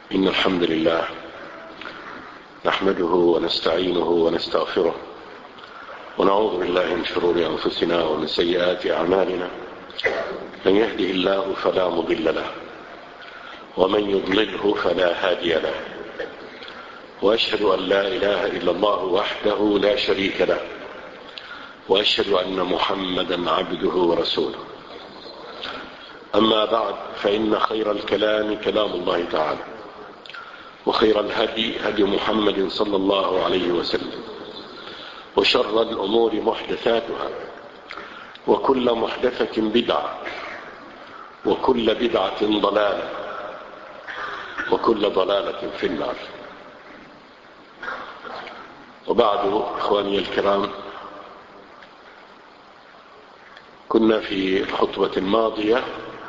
إن الحمد لله نحمده ونستعينه ونستغفره ونعوذ بالله من شرور أنفسنا ومن سيئات أعمالنا. من يهده الله فلا مضل له ومن يضلله فلا هادي له، وأشهد أن لا إله إلا الله وحده لا شريك له، وأشهد أن محمدا عبده ورسوله. أما بعد، فإن خير الكلام كلام الله تعالى، وخير الهدي هدي محمد صلى الله عليه وسلم، وشر الأمور محدثاتها، وكل محدثة بدعة، وكل بدعة ضلالة، وكل ضلالة في النار. وبعد، إخواني الكرام، كنا في الخطبة الماضية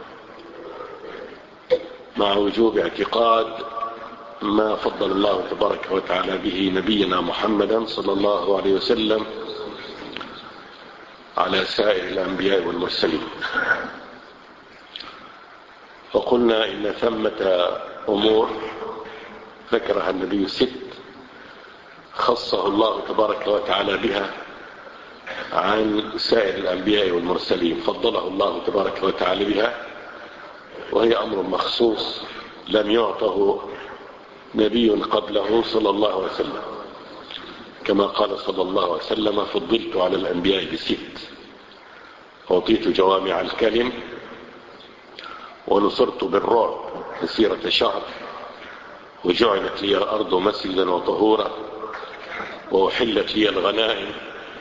مع وجوب اعتقاد ما فضل الله تبارك وتعالى به نبينا محمدا صلى الله عليه وسلم على سائر الأنبياء والمرسلين. فقلنا إن ثمة أمور ذكرها النبي 6 خصه الله تبارك وتعالى بها عن سائر الأنبياء والمرسلين، فضله الله تبارك وتعالى بها، وهي أمر مخصوص لم يعطه نبي قبله صلى الله عليه وسلم، كما قال صلى الله عليه وسلم: فضلت على الأنبياء ب6، أعطيت جوامع الكلم، ونصرت بالرعب مسيرة شهر، وجعلت لي الأرض مسجدا وطهورا، وأحلت لي الغنائم.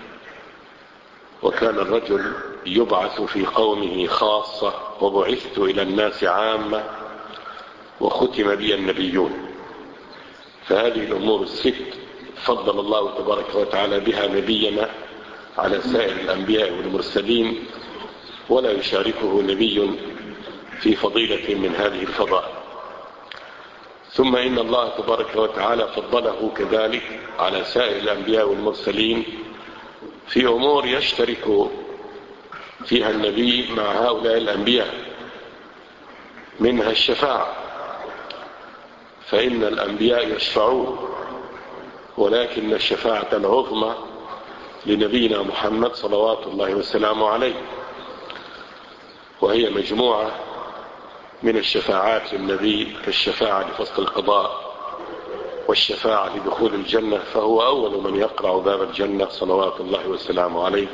وكان الرجل يبعث في قومه خاصة، وبعثت إلى الناس عامة، وختم بي النبيون. فهذه الأمور 6 فضل الله تبارك وتعالى بها نبينا على سائر الأنبياء والمرسلين، ولا يشاركه نبي في فضيلة من هذه الفضائل. ثم إن الله تبارك وتعالى فضله كذلك على سائر الأنبياء والمرسلين في أمور يشترك فيها النبي مع هؤلاء الأنبياء، منها الشفاعة، فإن الأنبياء يشفعون، ولكن الشفاعة العظمى لنبينا محمد صلوات الله وسلامه عليه، وهي مجموعة من الشفاعات للنبي، كالشفاعة لفصل القضاء، والشفاعة لدخول الجنة، فهو أول من يقرع باب الجنة صلوات الله وسلامه عليه.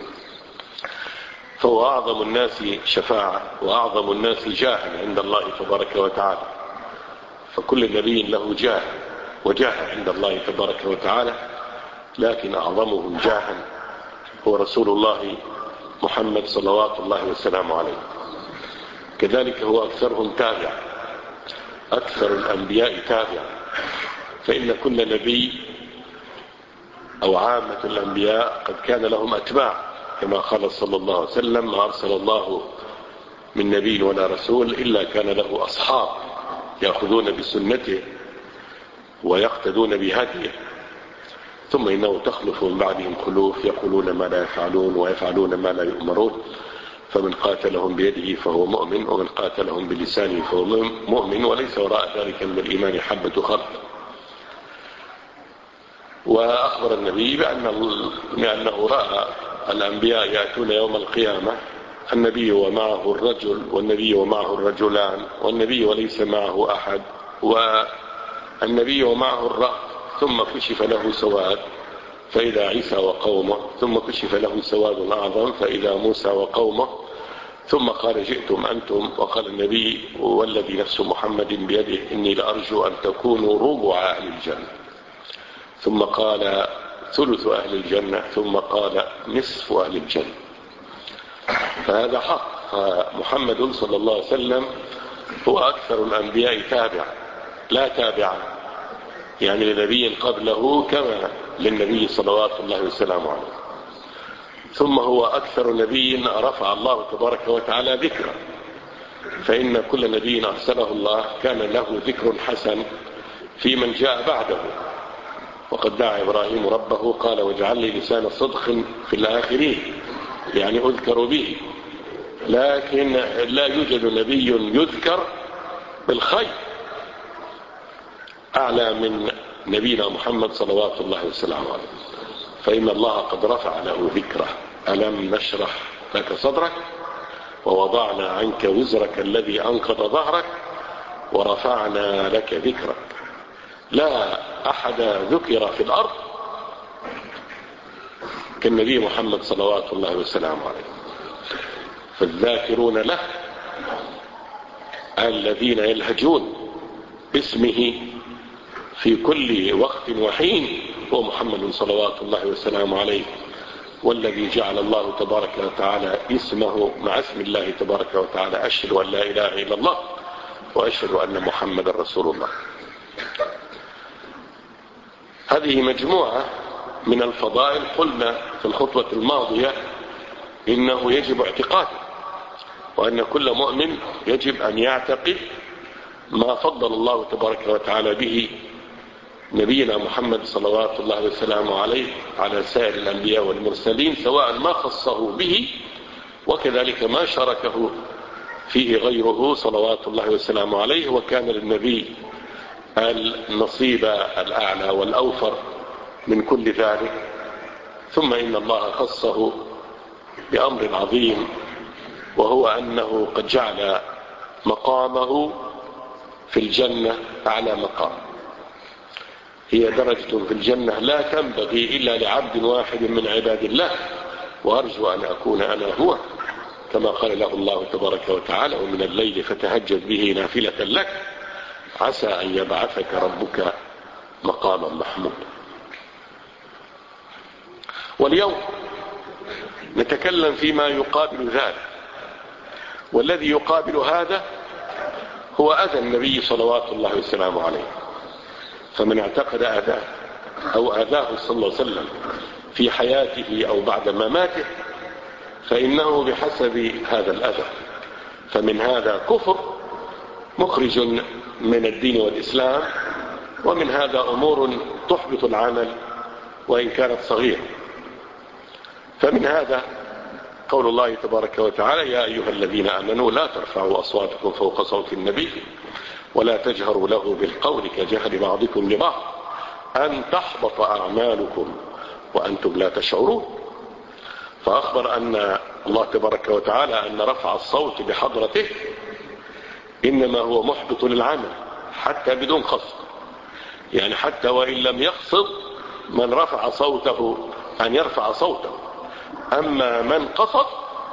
فهو أعظم الناس شفاعة وأعظم الناس جاها عند الله تبارك وتعالى، فكل نبي له جاه وجاه عند الله تبارك وتعالى، لكن أعظمهم جاها هو رسول الله محمد صلوات الله وسلامه عليه. كذلك هو أكثرهم تابع، أكثر الأنبياء تابع، فإن كل نبي أو عامة الأنبياء قد كان لهم أتباع، كما قال صلى الله عليه وسلم: ما أرسل الله من نبي ولا رسول إلا كان له أصحاب يأخذون بسنته ويقتدون بهديه، ثم إنه تخلف من بعدهم خلوف يقولون ما لا يفعلون ويفعلون ما لا يؤمرون، فمن قاتلهم بيده فهو مؤمن، ومن قاتلهم بلسانه فهو مؤمن، وليس وراء ذلك من الإيمان حبة خردل. وأخبر النبي بأنه رأى الأنبياء يأتون يوم القيامة، النبي ومعه الرجل، والنبي ومعه الرجلان، والنبي وليس معه أحد، والنبي ومعه الرهط، ثم كشف له سواد فإذا عيسى وقومه، ثم كشف له سواد أعظم فإذا موسى وقومه، ثم قال: جئتم أنتم. وقال النبي: والذي نفس محمد بيده إني لأرجو أن تكونوا ربع أهل الجنة، ثم قال: ثلث أهل الجنة، ثم قال: نصف أهل الجنة. فهذا حق. محمد صلى الله عليه وسلم هو أكثر الأنبياء تابع، لا تابع يعني لنبي قبله كما للنبي صلوات الله وسلامه عليه. ثم هو أكثر نبي رفع الله تبارك وتعالى ذكره، فإن كل نبي أرسله الله كان له ذكر حسن في من جاء بعده. وقد دعا إبراهيم ربه قال: واجعل لي لسان صدق في الآخرين، يعني أذكر به. لكن لا يوجد نبي يذكر بالخير، أعلى من نبينا محمد صلوات الله وسلامه عليه، فإن الله قد رفع له ذكره. ألم نشرح لك صدرك ووضعنا عنك وزرك الذي أنقض ظهرك ورفعنا لك ذكرك. لا أحد ذكر في الأرض كالنبي محمد صلوات الله وسلامه عليه. فالذاكرون له الذين يلهجون باسمه في كل وقت وحين هو محمد صلوات الله وسلامه عليه، والذي جعل الله تبارك وتعالى اسمه مع اسم الله تبارك وتعالى. أشهد أن لا إله إلا الله وأشهد أن محمد رسول الله. هذه مجموعة من الفضائل. قلنا في الخطوة الماضية إنه يجب اعتقاده، وأن كل مؤمن يجب أن يعتقد ما فضل الله تبارك وتعالى به نبينا محمد صلوات الله وسلامه عليه على سائر الأنبياء والمرسلين، سواء ما خصه به وكذلك ما شاركه فيه غيره صلوات الله وسلامه عليه. وكان للنبي النصيب الأعلى والأوفر من كل ذلك. ثم إن الله خصه بأمر عظيم، وهو أنه قد جعل مقامه في الجنة أعلى مقام. هي درجة في الجنة لا تنبغي إلا لعبد واحد من عباد الله، وأرجو أن أكون أنا هو، كما قال له الله تبارك وتعالى: ومن الليل فتهجد به نافلة لك عسى أن يبعثك ربك مقاما محمودا. واليوم نتكلم فيما يقابل ذلك، والذي يقابل هذا هو أذى النبي صلوات الله وسلامه عليه. فمن اعتقد أذاه أو أذاه صلى الله عليه وسلم في حياته أو بعد مماته فإنه بحسب هذا الأذى. فمن هذا كفر مخرج من الدين والإسلام، ومن هذا أمور تحبط العمل وإن كانت صغيرة. فمن هذا قول الله تبارك وتعالى: يا أيها الذين آمنوا لا ترفعوا أصواتكم فوق صوت النبي ولا تجهروا له بالقول كجهر بعضكم لبعض أن تحبط أعمالكم وأنتم لا تشعرون. فأخبر أن الله تبارك وتعالى أن رفع الصوت بحضرته إنما هو محبط للعمل حتى بدون قصد، يعني حتى وإن لم يقصد من رفع صوته أن يرفع صوته. أما من قصد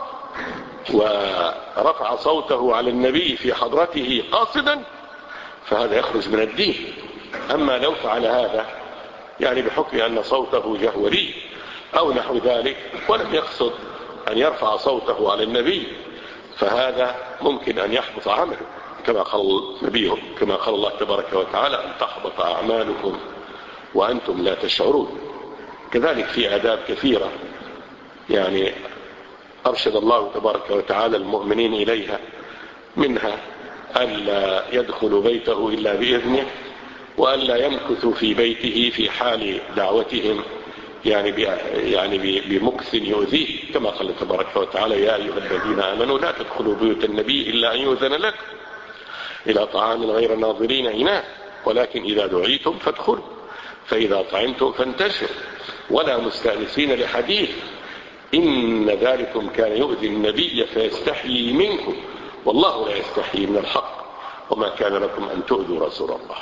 ورفع صوته على النبي في حضرته قاصدا فهذا يخرج من الدين. أما لو فعل هذا يعني بحكم أن صوته جهوري أو نحو ذلك ولم يقصد أن يرفع صوته على النبي فهذا ممكن أن يحبط عمله، كما قال نبيه، كما قال الله تبارك وتعالى: أن تحبط أعمالكم وأنتم لا تشعرون. كذلك في آداب كثيرة يعني أرشد الله تبارك وتعالى المؤمنين إليها، منها ألا يدخل بيته إلا بإذنه، وألا يمكثوا في بيته في حال دعوتهم يعني بمكث يؤذيه، كما قال تبارك وتعالى: يا أيها الذين آمنوا لا تدخلوا بيوت النبي إلا أن يؤذن لكم إلى طعام غير ناظرين إناه ولكن إذا دعيتم فادخلوا فإذا طعمتم فانتشروا ولا مستأنسين لحديث إن ذلكم كان يؤذي النبي فيستحيي منكم والله لا يستحيي من الحق وما كان لكم أن تؤذوا رسول الله.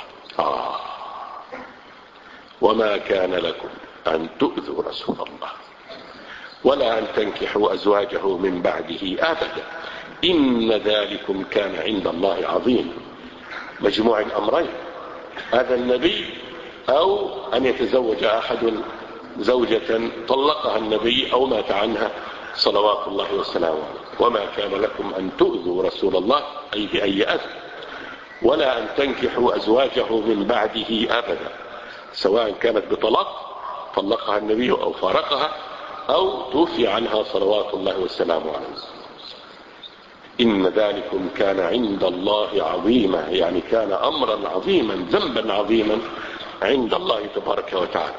وما كان لكم أن تؤذوا رسول الله ولا أن تنكحوا أزواجه من بعده أبدا إن ذلكم كان عند الله عظيم. مجموع الأمرين: هذا النبي أو أن يتزوج أحد زوجة طلقها النبي أو مات عنها صلوات الله وسلامه عليه. وما كان لكم أن تؤذوا رسول الله أي بأي أذى، ولا أن تنكحوا أزواجه من بعده أبدا، سواء كانت بطلاق طلقها النبي أو فارقها أو توفي عنها صلوات الله وسلامه عليه. إن ذلكم كان عند الله عظيما، يعني كان أمرا عظيما، ذنبا عظيما عند الله تبارك وتعالى.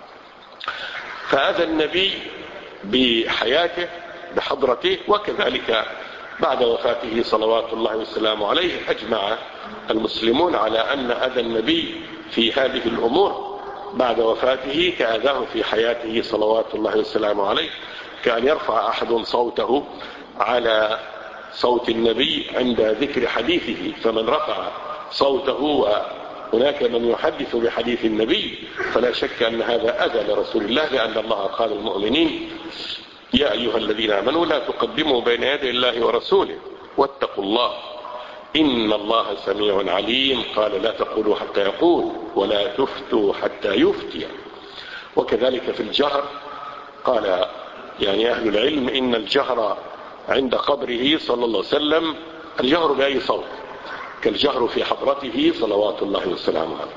فأذى النبي بحياته بحضرته، وكذلك بعد وفاته صلوات الله وسلامه عليه أجمع المسلمون على أن أذى النبي في هذه الأمور بعد وفاته كأذاه في حياته صلوات الله وسلامه عليه، كأن يرفع أحد صوته على صوت النبي عند ذكر حديثه، فمن رفع صوته وهناك من يحدث بحديث النبي فلا شك أن هذا أذى لرسول الله، لأن الله قال المؤمنين يا أيها الذين آمنوا لا تقدموا بين يدي الله ورسوله واتقوا الله إن الله سميع عليم. قال لا تقولوا حتى يقول ولا تفتوا حتى يفتي. وكذلك في الجهر قال يعني أهل العلم إن الجهر عند قبره صلى الله عليه وسلم الجهر بأي صوت كالجهر في حضرته صلوات الله وسلامه عليه.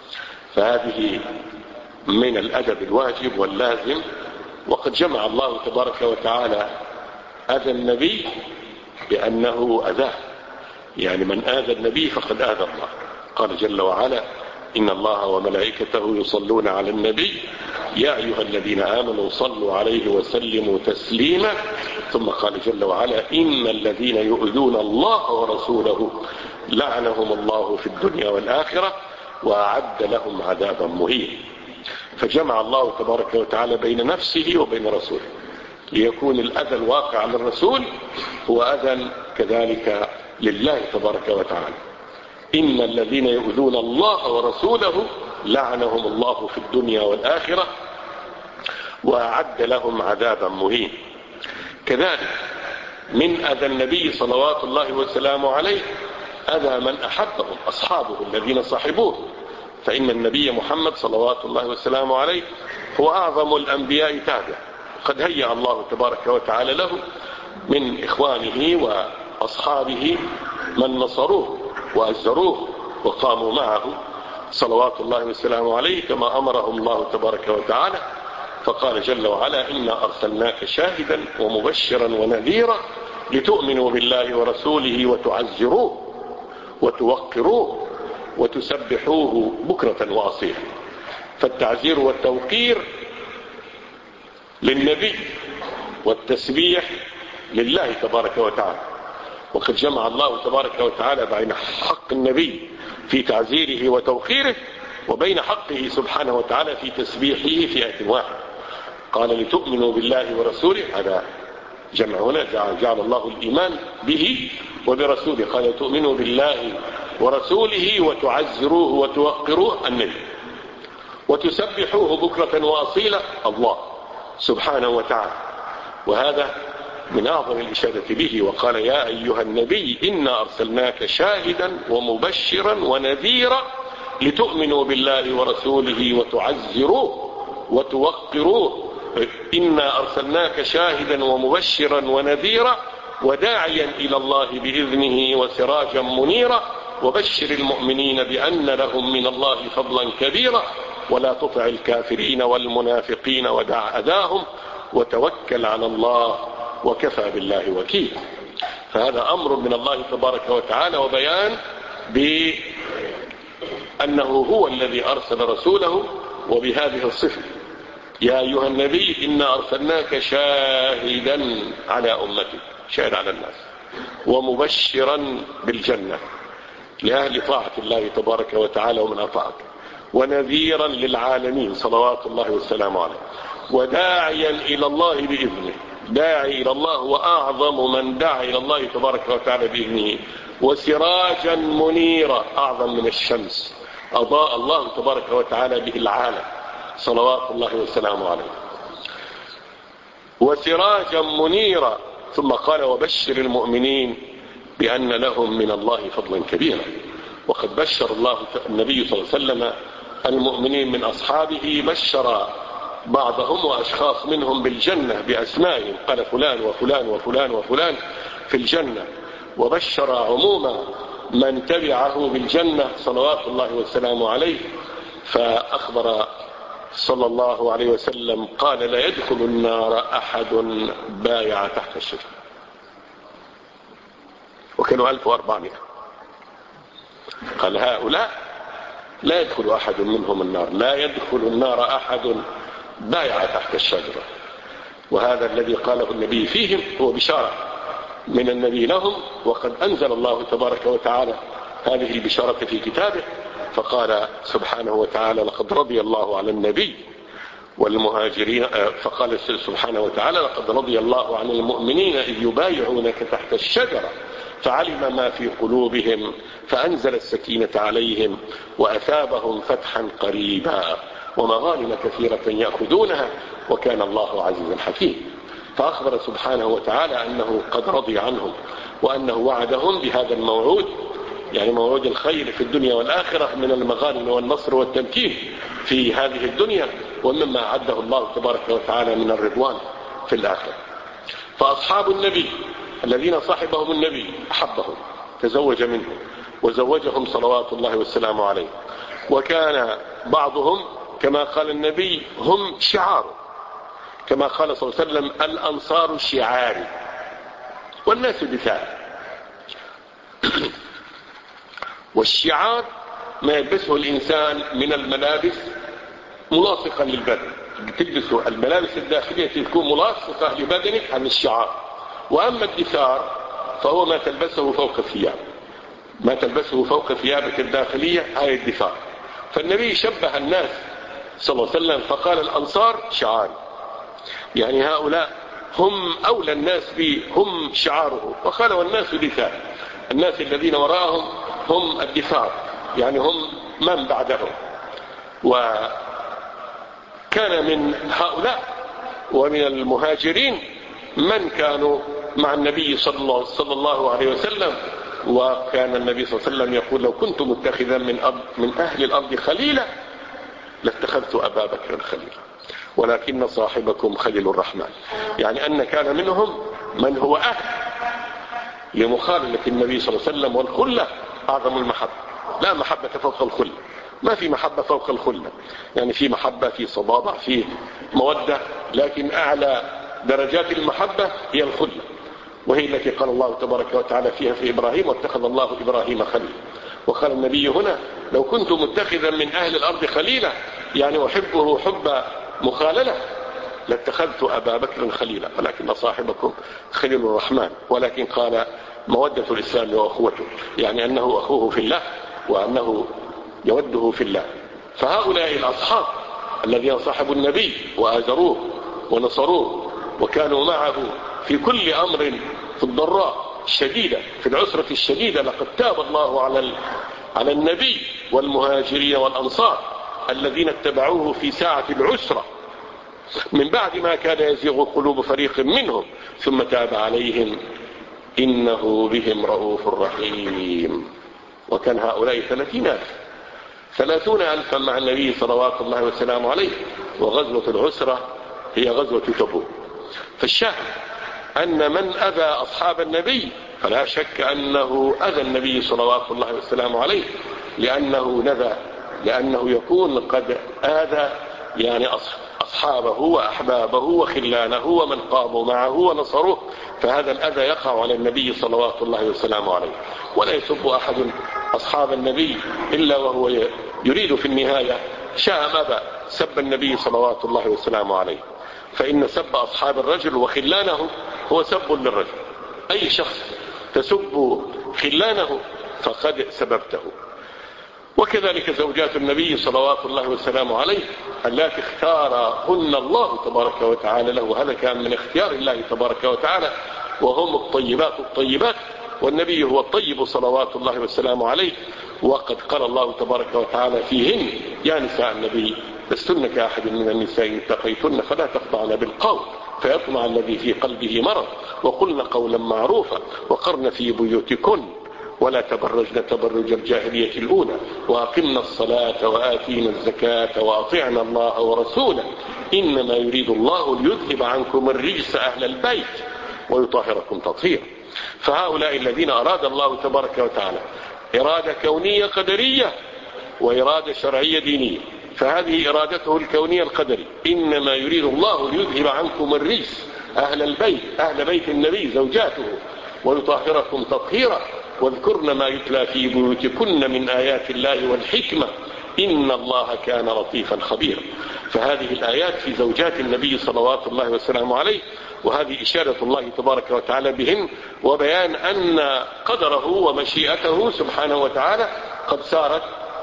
فهذه من الأدب الواجب واللازم. وقد جمع الله تبارك وتعالى أذى النبي بأنه أذاه، يعني من آذى النبي فقد آذى الله. قال جل وعلا إن الله وملائكته يصلون على النبي يا أيها الذين آمنوا صلوا عليه وسلموا تسليما. ثم قال جل وعلا إن الذين يؤذون الله ورسوله لعنهم الله في الدنيا والآخرة وأعد لهم عذابا مهينا. فجمع الله تبارك وتعالى بين نفسه وبين رسوله ليكون الأذى الواقع للرسول هو أذى كذلك لله تبارك وتعالى. إن الذين يؤذون الله ورسوله لعنهم الله في الدنيا والآخرة وأعد لهم عذابا مهينا. كذلك من أذى النبي صلوات الله وسلامه عليه أذى من أحبهم أصحابه الذين صاحبوه، فإن النبي محمد صلوات الله وسلامه عليه هو أعظم الأنبياء تابعا. قد هيأ الله تبارك وتعالى له من إخوانه وأصحابه من نصروه وأزروه وقاموا معه صلوات الله وسلامه عليه كما أمرهم الله تبارك وتعالى. فقال جل وعلا إنا أرسلناك شاهدا ومبشرا ونذيرا لتؤمنوا بالله ورسوله وتعزروه وتوقروه وتسبحوه بكرة وأصيلا. فالتعزير والتوقير للنبي والتسبيح لله تبارك وتعالى. وقد جمع الله تبارك وتعالى بين حق النبي في تعزيره وتوقيره وبين حقه سبحانه وتعالى في تسبيحه في آية واحدة. قال لتؤمنوا بالله ورسوله، هذا جمع هنا جعل الله الإيمان به وبرسوله. قال تؤمنوا بالله ورسوله وتعزروه وتوقروه النبي وتسبحوه بكرة وأصيلا الله سبحانه وتعالى. وهذا من أعظم الإشادة به. وقال يا أيها النبي إنا أرسلناك شاهدا ومبشرا ونذيرا لتؤمنوا بالله ورسوله وتعزروه وتوقروه. إنا أرسلناك شاهدا ومبشرا ونذيرا وداعيا إلى الله بإذنه وسراجا منيرا وبشر المؤمنين بأن لهم من الله فضلا كبيرا ولا تطع الكافرين والمنافقين ودع أذاهم وتوكل على الله وكفى بالله وكيلا. فهذا أمر من الله تبارك وتعالى وبيان بأنه هو الذي أرسل رسوله وبهذه الصفة يا أيها النبي إنا أرسلناك شاهدا على أمتك، شاهد على الناس، ومبشرا بالجنة لأهل طاعة الله تبارك وتعالى ومن أطاعك، ونذيرا للعالمين صلوات الله والسلام عليه، وداعيا إلى الله بإذنه. داعي إلى الله وأعظم من دعا إلى الله تبارك وتعالى بإذنه، وسراجا منيرا أعظم من الشمس أضاء الله تبارك وتعالى به العالم صلوات الله والسلام عليه، وسراجا منيرا. ثم قال وبشر المؤمنين بأن لهم من الله فضلا كبيرا. وقد بشر الله النبي صلى الله عليه وسلم المؤمنين من أصحابه، بشر بعضهم وأشخاص منهم بالجنة بأسمائهم، قال فلان وفلان وفلان وفلان في الجنة، وبشر عموما من تبعه بالجنة صلوات الله والسلام عليه. فأخبر صلى الله عليه وسلم قال لا يدخل النار أحد بايع تحت الشجرة، وكانوا 1400. قال هؤلاء لا يدخل أحد منهم النار، لا يدخل النار أحد بايع تحت الشجرة. وهذا الذي قاله النبي فيهم هو بشارة من النبي لهم، وقد أنزل الله تبارك وتعالى هذه البشارة في كتابه فقال سبحانه وتعالى لقد رضي الله عن النبي والمهاجرين، فقال سبحانه وتعالى لقد رضي الله عن المؤمنين إذ يبايعونك تحت الشجرة فعلم ما في قلوبهم فأنزل السكينة عليهم وأثابهم فتحا قريبا ومغانم كثيرة يأخذونها وكان الله عزيزا حكيما. فأخبر سبحانه وتعالى أنه قد رضي عنهم وأنه وعدهم بهذا الموعود، يعني موعود الخير في الدنيا والآخرة من المغانم والنصر والتمكين في هذه الدنيا ومما أعده الله تبارك وتعالى من الرضوان في الآخرة. فأصحاب النبي الذين صاحبهم النبي أحبهم تزوج منهم وزوجهم صلوات الله والسلام عليه، وكان بعضهم كما قال النبي هم شعاره، كما قال صلى الله عليه وسلم الأنصار شعاري والناس دثار. والشعار ما يلبسه الإنسان من الملابس ملاصقا للبدن، تلبسه الملابس الداخلية تكون ملاصقة لبدنك عن الشعار. وأما الدثار فهو ما تلبسه فوق الثياب، ما تلبسه فوق ثيابك الداخلية هاي الدثار. فالنبي شبه الناس صلى الله عليه وسلم فقال الأنصار شعار، يعني هؤلاء هم أولى الناس به، هم شعاره. وقال والناس دثار، الناس الذين وراءهم هم الدثار، يعني هم من بعدهم. وكان من هؤلاء ومن المهاجرين من كانوا مع النبي صلى الله عليه وسلم. وكان النبي صلى الله عليه وسلم يقول لو كنت متخذا من أهل الأرض خليلا لاتخذت أبا بكر خليلا ولكن صاحبكم خليل الرحمن، يعني أن كان منهم من هو أهل لمخالفة النبي صلى الله عليه وسلم. والخلة أعظم المحبة، لا محبة فوق الخلة، ما في محبة فوق الخلة، يعني في محبة، في صبابة، في مودة، لكن أعلى درجات المحبة هي الخلة، وهي التي قال الله تبارك وتعالى فيها في إبراهيم واتخذ الله إبراهيم خليلا. وقال النبي هنا لو كنت متخذا من أهل الأرض خليلا، يعني أحبه حب مخاللة، لاتخذت أبا بكر خليلا ولكن صاحبكم خليل الرحمن. ولكن قال مودة الإسلام وأخوته، يعني أنه أخوه في الله وأنه يوده في الله. فهؤلاء الأصحاب الذين صاحبوا النبي وآزروه ونصروه وكانوا معه في كل أمر، في الضراء الشديدة، في العسرة الشديدة، لقد تاب الله على النبي والمهاجرين والأنصار الذين اتبعوه في ساعة العسرة من بعد ما كان يزيغ قلوب فريق منهم ثم تاب عليهم إنه بهم رؤوف رحيم. وكان هؤلاء 30,000 مع النبي صلوات الله وسلامه عليه. وغزوة العسرة هي غزوة تبوك. فالشاهد أن من أذى أصحاب النبي فلا شك أنه أذى النبي صلوات الله وسلامه عليه، لأنه يكون قد آذى يعني أصحابه وأحبابه وخلانه ومن قاموا معه ونصروه. فهذا الأذى يقع على النبي صلوات الله وسلامه عليه. ولا يسب أحد أصحاب النبي إلا وهو يريد في النهاية شاء ما أبى سب النبي صلوات الله وسلامه عليه. فإن سب أصحاب الرجل وخلانه هو سب للرجل، أي شخص تسب خلانه فقد سببته. وكذلك زوجات النبي صلوات الله وسلامه عليه التي اختارهن الله تبارك وتعالى له، هذا كان من اختيار الله تبارك وتعالى، وهم الطيبات والنبي هو الطيب صلوات الله وسلامه عليه. وقد قال الله تبارك وتعالى فيهن يا نساء النبي لستن كأحد من النساء إن اتقيتن فلا تخضعن بالقول فيطمع الذي في قلبه مرض وقلن قولا معروفا وقرن في بيوتكن ولا تبرجن تبرج الجاهلية الأولى وأقمنا الصلاة وآتينا الزكاة وأطعنا الله ورسوله إنما يريد الله ليذهب عنكم الرجس أهل البيت ويطهركم تطهيرا. فهؤلاء الذين أراد الله تبارك وتعالى إرادة كونية قدرية وإرادة شرعية دينية. فهذه إرادته الكونية القدرية، إنما يريد الله ليذهب عنكم الرجس أهل البيت، أهل بيت النبي زوجاته، ويطهركم تطهيرا واذكرن ما يتلى في بيوتكن من آيات الله والحكمة إن الله كان لطيفا خبيرا. فهذه الآيات في زوجات النبي صلوات الله وسلامه عليه، وهذه إشارة الله تبارك وتعالى بهن وبيان أن قدره ومشيئته سبحانه وتعالى قد سارت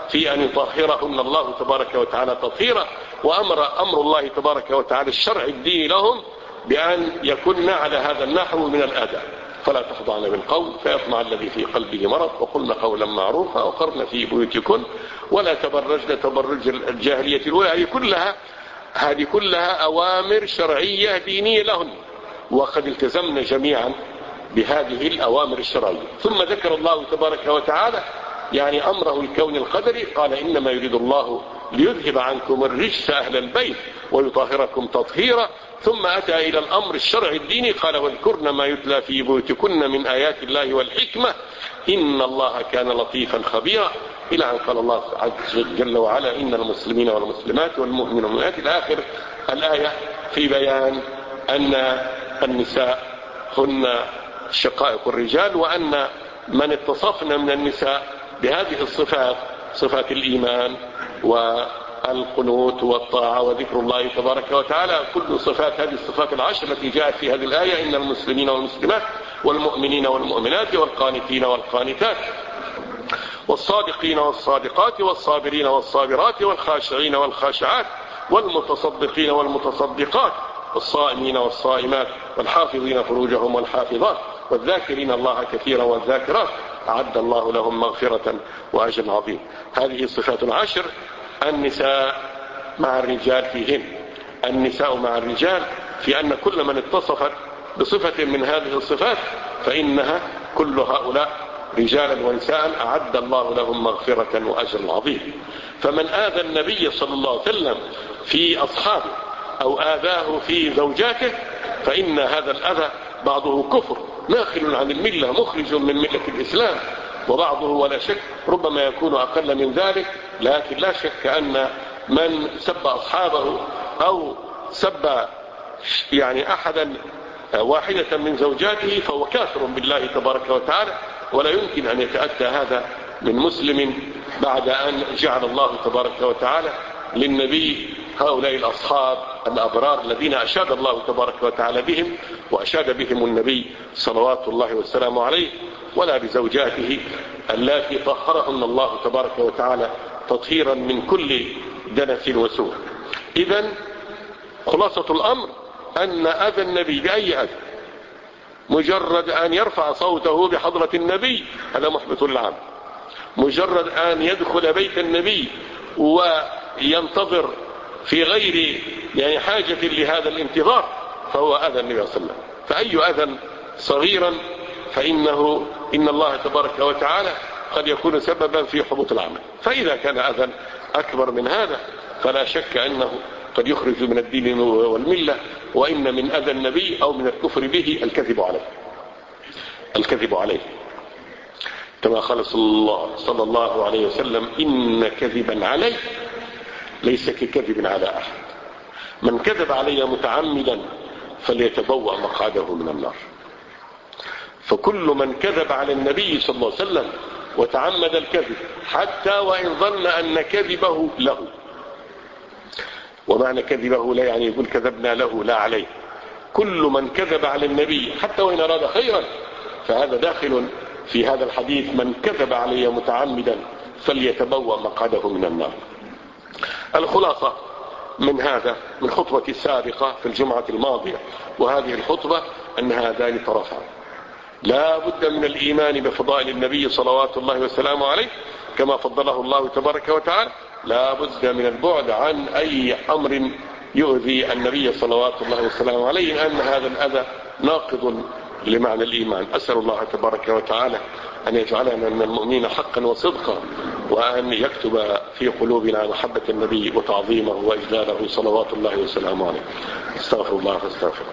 في أن يطهرهن الله تبارك وتعالى تطهيرا، وأمر الله تبارك وتعالى الشرع الديني لهم بأن يكن على هذا النحو من الآداب. فلا تخضعن بالقول فيطمع الذي في قلبه مرض وقلن قولا معروفا وقرن في بيوتكن ولا تبرجن تبرج الجاهلية الأولى. هذه كلها أوامر شرعية دينية لهن، وقد التزمنا جميعا بهذه الأوامر الشرعية. ثم ذكر الله تبارك وتعالى يعني أمره الكون القدري، قال إنما يريد الله ليذهب عنكم الرجس أهل البيت ويطهركم تطهيرا. ثم أتى إلى الأمر الشرعي الديني، قال واذكرن ما يتلى في بيوتكن من آيات الله والحكمة إن الله كان لطيفا خبيرا، إلى أن قال الله عز جل وعلا إن المسلمين والمسلمات والمؤمنين والمؤمنات إلى آخر الآية، في بيان أن النساء هن شقائق الرجال، وأن من اتصفنا من النساء بهذه الصفات، صفات الإيمان والقنوت والطاعة وذكر الله تبارك وتعالى، كل صفات هذه الصفات العشر التي جاءت في هذه الآية إن المسلمين والمسلمات والمؤمنين والمؤمنات والقانتين والقانتات والصادقين والصادقات والصابرين والصابرات والخاشعين والخاشعات والمتصدقين والمتصدقات والصائمين والصائمات والحافظين فروجهم والحافظات والذاكرين الله كثيرا والذاكرات أعد الله لهم مغفرة وأجر عظيم. هذه صفات العشر النساء مع الرجال فيهن. النساء مع الرجال في أن كل من اتصفت بصفة من هذه الصفات فإنها كل هؤلاء رجالا ونساء أعد الله لهم مغفرة وأجر عظيم. فمن آذى النبي صلى الله عليه وسلم في أصحابه أو آذاه في زوجاته فإن هذا الأذى بعضه كفر ناخل عن الملة مخرج من ملة الإسلام، وبعضه ولا شك ربما يكون أقل من ذلك، لكن لا شك أن من سب أصحابه أو سب يعني واحدة من زوجاته فهو كافر بالله تبارك وتعالى، ولا يمكن أن يتأتى هذا من مسلم بعد أن جعل الله تبارك وتعالى للنبي هؤلاء الأصحاب الأبرار الذين أشاد الله تبارك وتعالى بهم وأشاد بهم النبي صلوات الله والسلام عليه، ولا بزوجاته التي طهرهن الله تبارك وتعالى تطهيرا من كل دنس وسوء. إذن خلاصة الأمر أن أذى النبي بأي أذى مجرد أن يرفع صوته بحضرة النبي هذا محبط للعمل، مجرد أن يدخل بيت النبي وينتظر في غير يعني حاجة لهذا الانتظار فهو أذى النبي صلى الله عليه وسلم. فأي أذى صغيرا فإنه إن الله تبارك وتعالى قد يكون سببا في حبوط العمل، فإذا كان أذى أكبر من هذا فلا شك أنه قد يخرج من الدين والملة. وإن من أذى النبي أو من الكفر به الكذب عليه كما قال صلى الله عليه وسلم إن كذبا علي ليس ككذب على أحد، من كذب علي متعمدا فليتبوأ مقعده من النار. فكل من كذب على النبي صلى الله عليه وسلم وتعمد الكذب حتى وإن ظن أن كذبه له، ومعنى كذبه لا يعني يقول كذبنا له لا عليه، كل من كذب على النبي حتى وإن أراد خيرا فهذا داخل في هذا الحديث من كذب علي متعمدا فليتبوأ مقعده من النار. الخلاصة من هذا من خطبة السابقة في الجمعة الماضية وهذه الخطبة أن هذان طرفان، لا بد من الإيمان بفضائل النبي صلوات الله وسلامه عليه كما فضله الله تبارك وتعالى، لا بد من البعد عن أي أمر يؤذي النبي صلوات الله وسلامه عليه، لأن هذا الأذى ناقض لمعنى الإيمان. أسأل الله تبارك وتعالى أن يجعلنا من المؤمنين حقا وصدقا، وأن يكتب في قلوبنا محبة النبي وتعظيمه وإجلاله صلوات الله وسلامه عليه. استغفر الله فاستغفر.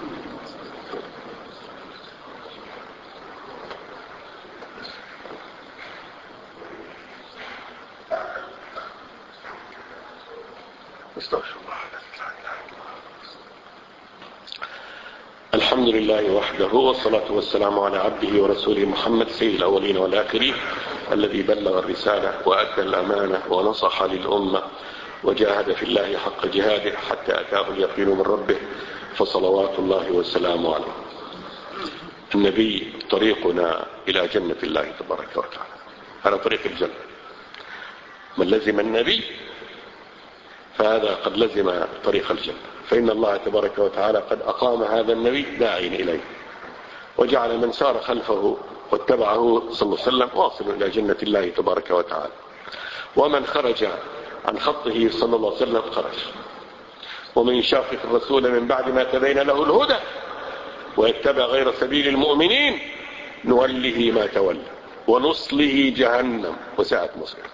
الحمد لله وحده والصلاة والسلام على عبده ورسوله محمد سيد الأولين والآخرين الذي بلغ الرسالة وأدى الأمانة ونصح للأمة وجاهد في الله حق جهاده حتى أتاه اليقين من ربه، فصلوات الله والسلام عليه. النبي طريقنا إلى جنة الله تبارك وتعالى، هذا طريق الجنة. من لزم النبي فهذا قد لزم طريق الجنة، فإن الله تبارك وتعالى قد أقام هذا النبي داعين إليه، وجعل من سار خلفه واتبعه صلى الله عليه وسلم واصل إلى جنة الله تبارك وتعالى. ومن خرج عن خطه صلى الله عليه وسلم خرج. ومن يشاقق الرسول من بعد ما تبين له الهدى ويتبع غير سبيل المؤمنين نوله ما تولى ونصله جهنم وساءت مصيره.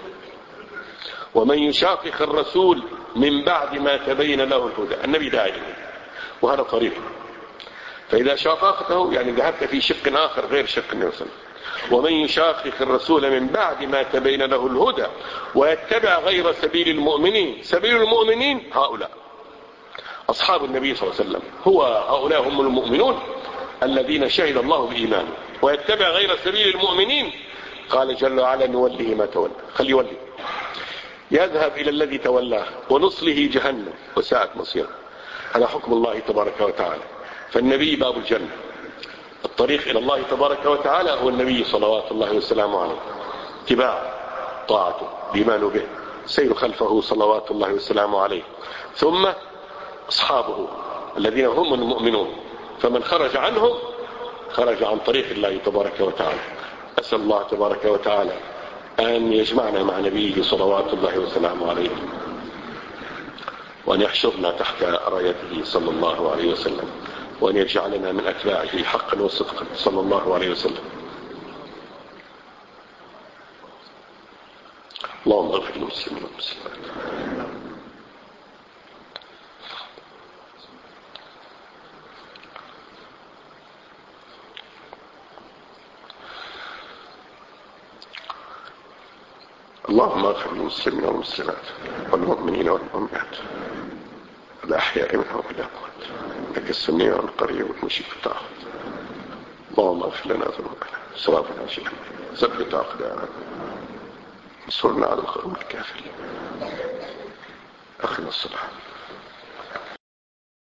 ومن يشاقق الرسول من بعد ما تبين له الهدى، النبي داعي وهذا طريقه، فإذا شاققته يعني ذهبت في شق آخر غير شق النبي صلى الله عليه وسلم. ومن يشاقق الرسول من بعد ما تبين له الهدى ويتبع غير سبيل المؤمنين، سبيل المؤمنين هؤلاء أصحاب النبي صلى الله عليه وسلم، هؤلاء هم المؤمنون الذين شهد الله بإيمانه. ويتبع غير سبيل المؤمنين قال جل وعلا نوله ما تولى، خلي يولي، يذهب إلى الذي تولاه ونصله جهنم وساءت مصيره. هذا حكم الله تبارك وتعالى. فالنبي باب الجنة، الطريق إلى الله تبارك وتعالى هو النبي صلوات الله وسلامه عليه، اتباع طاعته الإيمان به، سير خلفه صلوات الله وسلامه عليه، ثم أصحابه الذين هم المؤمنون، فمن خرج عنهم خرج عن طريق الله تبارك وتعالى. أسأل الله تبارك وتعالى أن يجمعنا مع نبيه صلوات الله وسلامه عليه، وأن يحشرنا تحت رايته صلى الله عليه وسلم، وأن يجعلنا من أتباعه حقا وصدقا صلى الله عليه وسلم. اللهم اغفر للمسلمين والمسلمات. اللهم اغفر للمسلمين والمسلمات والمؤمنين والمؤمنات الأحياء منهم والأموات، إنك السميع القريب والمجيب الدعوات. اللهم اغفر لنا ذنوبنا إسرافنا في أمرنا، ثبت أقدامنا، انصرنا على القوم الكافرين. أخنا الصلاة.